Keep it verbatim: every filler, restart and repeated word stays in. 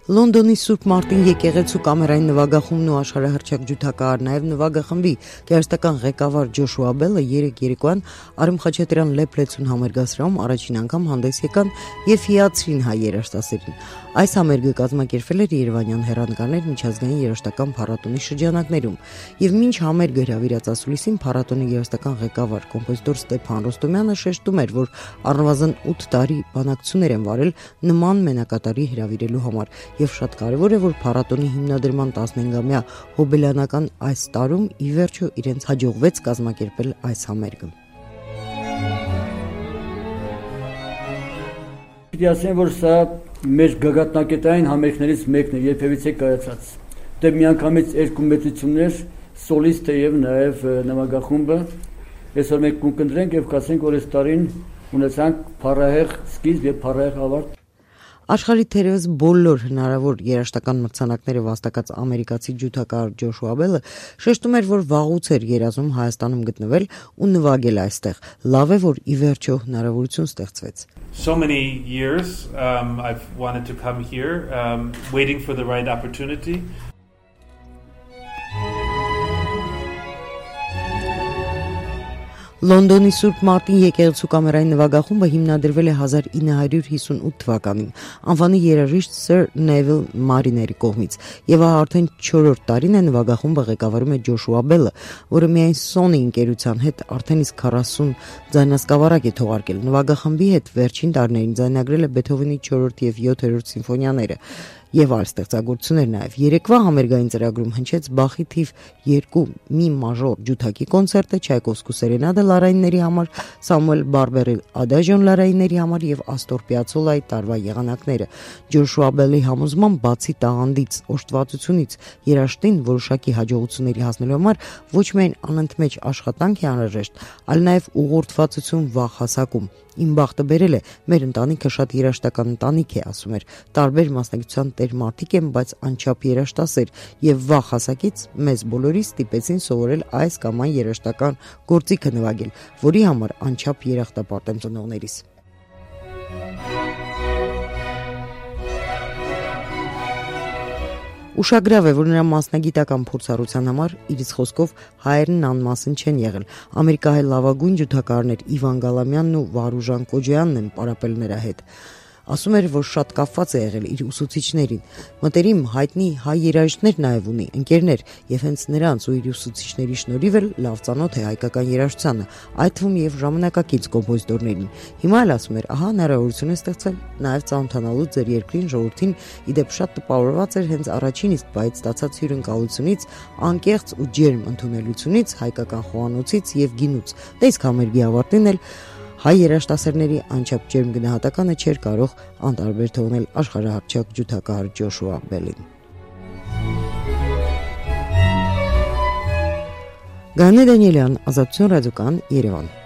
Լոնդոնի Սուրբ Մարտին եկեղեցու կամերային նվագախումբն ու աշխարհահռչակ ջութակահար, նաև նվագախմբի գերստական ղեկավար Ջոշուա Բելը երեկ երեկոյան Արամ Խաչատրյան Լեփլեցուն համերգասրահում առաջին անգամ հանդես եկան եւ հիացրին հայ երաժշտասերին։ Այս համերգը կազմակերպվել էր Երևանյան հեռանկարներ միջազգային երաժշտական փառատոնի շրջանակներում եւ մինչ համերգը հրավիրած ասուլիսին փառատոնի երաժշտական ղեկավար կոմպոզիտոր Ստեփան Ռոստոմյանը շեշտում էր, որ առնվազն ութ տարի բանակցություններ են վարել նման մենակատարի հրավիրելու համար եւ շատ կարեւոր է, որ փառատոնի հիմնադրման տասնհինգամյա հոբելյանական այս տարում ի վերջո իրենց հաջողվեց կազմակերպել այս համերգը։ Պիտի ասեմ, որ սա մեր գագաթնակետային համերգներից մեկն է, երբևիցե կայացած։ Դե միանգամից երկու մեծություններ, սոլիստը եւ նաեւ նվագախումբը, այսօր մենք կընտրենք եւ կասենք, որ այս տարին ունեցանք փառահեղ սկիզբ եւ փառահեղ ավարտ։ Աշխարհի թերևս բոլոր հնարավոր երաժշտական մրցանակները վաստակած ամերիկացի ջութակահար Ջոշուա Բելը շեշտում էր, որ վաղուց էր երազում Հայաստանում գտնվել ու նվագել այստեղ։ Լավ է, որ ի վերջո հնարավորություն ստեղծվեց։ So many years um, I've wanted to come here, um, waiting for the right opportunity. Լոնդոնի Սուրբ Մարտին եկեղեցու կամերային նվագախումբը հիմնադրվել է հազար ինը հարյուր հիսունութ թվականին անվանի երաժիշտ Սըր Նևիլ Մարիների կողմից եւ արդեն չորրորդ տարին է նվագախումբը ղեկավարում է Ջոշուա Բելը, որը միայն Sony ընկերության հետ արդեն իսկ քառասուն ձայնասկավառակ է թողարկել։ Նվագախմբի հետ վերջին տարիներին ձայնագրել է Բեթհովենի չորրորդ եւ յոթերորդ սիմֆոնիաները եւ այլ ստեղծագործություններ նաեւ։ Երեկվա համերգային ծրագրում հնչեց Բախի թիվ երկու մի մաժոր ջութակի կոնցերտը, Չայկովսկու սերենադը լարայինների համար, Սամուել Բարբերի ադաժիոն լարայինների համար եւ Աստոր Պիացոլայի տարվա եղանակները։ Ջոշուա Բելի համոզման բացի տաղանդից, օժտվածությունից, երաժշտին որոշակի հաջողությունների հասնելու համար ոչ միայն անընդմեջ աշխատանք է անհրաժեշտ, այլ նաեւ ուղղորդվածություն վաղ հասակում։ Իմ բախտը բերել է, մեր ընտանիքը շատ երաժշտական ընտանիք է, ասում էր։ Տարբեր մասնագիտության տեր մարդիկ են, բայց անչափ երաժշտասեր եւ վաղ հասակից մեզ բոլորիս ստիպեցին սովորել այս կամ այն երաժշտական գործիքը նվագել, որի համար անչափ երախտապարտ եմ ծնողներիս։ Ուշագրավ է, որ նրա մասնագիտական փորձառության համար իրից խոսքով հայերն անմասն չեն եղել։ Ամերիկահայ լավագույն ջութակահարներ Իվան Գալամյանն ու Վարուժան Կոջյանն են պարապել նրա հետ։ Ասում էր, որ շատ կապված է եղել իր ուսուցիչներին։ Մտերիմ հայտնի հայ երաժիշտներ նաև ունի, ընկերներ, եւ հենց նրանց ու իր ուսուցիչների շնորհիվ էլ լավ ծանոթ է հայկական երաժշտությանը, այդ թվում եւ ժամանակակից կոմպոզիտորներին։ Հիմա էլ ասում էր, ահա հնարավորություն է ստեղծել նաև ծանոթանալու ձեր երկրին, ժողովրդին, իդեպ շատ տպավորված էր հենց առաջին իսկ բայց ստացած հյուրընկալությունից, անկեղծ ու ջերմ ընդունելությունից, հայկական խոհանոցից եւ գինուց։ Դե իսկ համերգի ավարտին էլ հայ երաժշտասերների անչափ ջերմ գնահատականը չէր կարող անտարբեր թողնել աշխարհահռչակ ջութակահար Ջոշուա Բելին։ Գաներ Դանիելյան, Ազատություն ռադիոկան, Երևան։